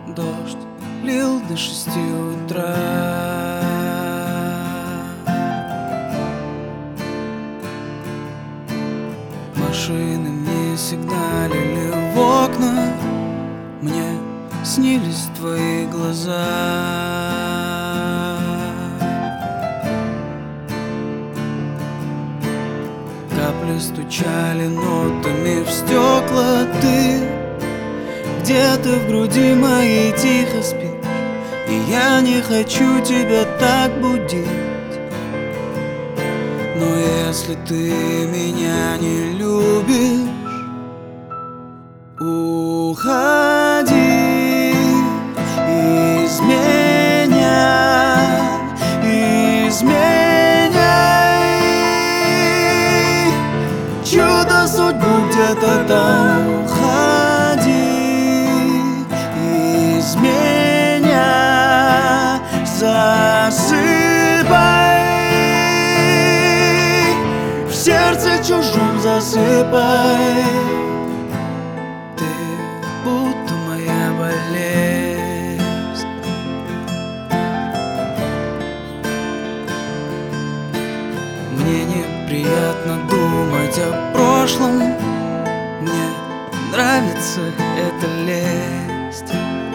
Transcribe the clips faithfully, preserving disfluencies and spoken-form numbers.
Дождь лил до шести утра. Машины мне сигналили в окна, мне снились твои глаза. Капли стучали нотами в стекла. Ты где-то в груди моей тихо спишь, и я не хочу тебя так будить. Но если ты меня не любишь, уходи из меня, изменяй чудо судьбу где-то там. Уходи из меня, засыпай, в сердце чужом засыпай. Ты будто моя болезнь. Мне неприятно думать о прошлом, мне нравится эта лесть.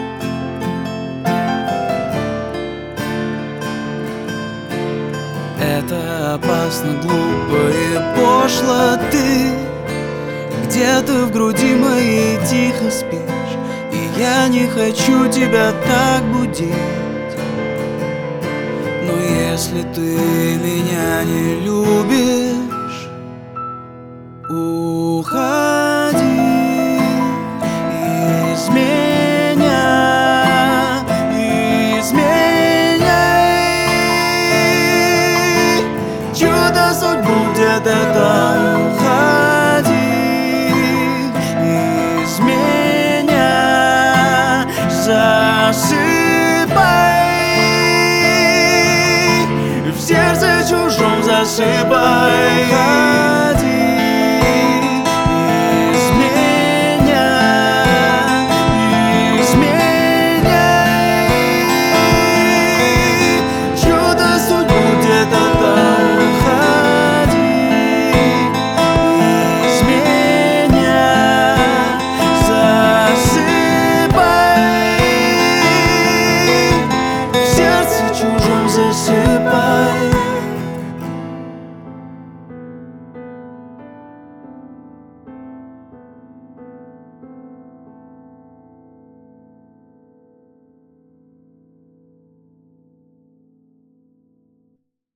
Это опасно, глупо и пошло. Ты где-то в груди моей тихо спишь, и я не хочу тебя так будить. Но если ты меня не любишь, уходи из меня, изменяй чудо судьбу где-то там. Уходи из меня, засыпай, в сердце чужом засыпай. Уходи